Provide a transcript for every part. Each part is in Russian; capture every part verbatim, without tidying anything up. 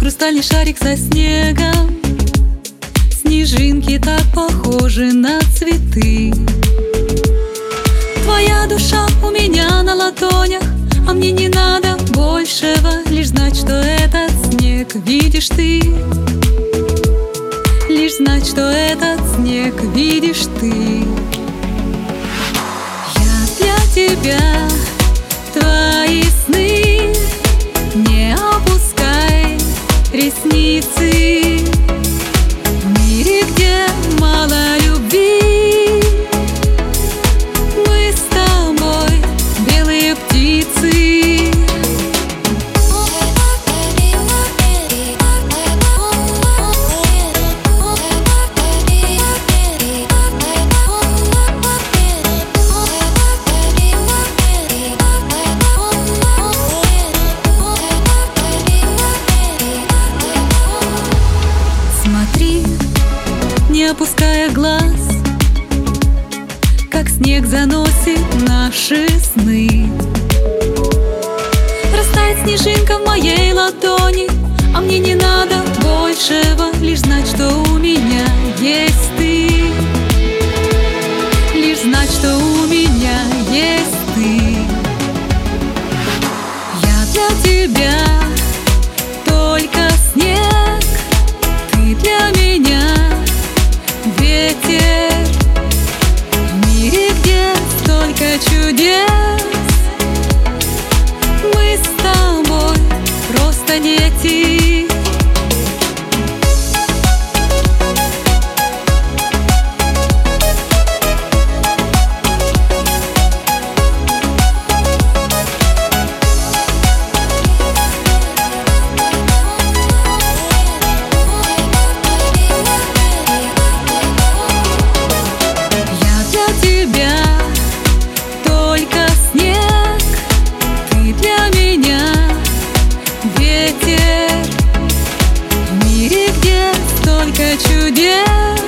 хрустальный шарик со снегом. Снежинки так похожи на цветы. Твоя душа у меня на ладонях, а мне не надо большего, лишь знать, что этот снег видишь ты. Лишь знать, что этот снег видишь ты. Я для тебя твои сны, не опускай ресницы. В мире, где мало любви, мы с тобой белые птицы. Смотри, не опуская глаз, как снег заносит наши сны. Растает снежинка в моей ладони, а мне не надо большего, лишь знать, что у меня есть ты. Лишь знать, что у меня есть ты. Я для тебя только снег, ты для меня ветер. В мире, где столько чудес, мы с тобой просто дети. Чудес,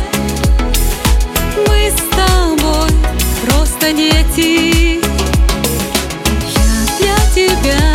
мы с тобой просто дети. Я для тебя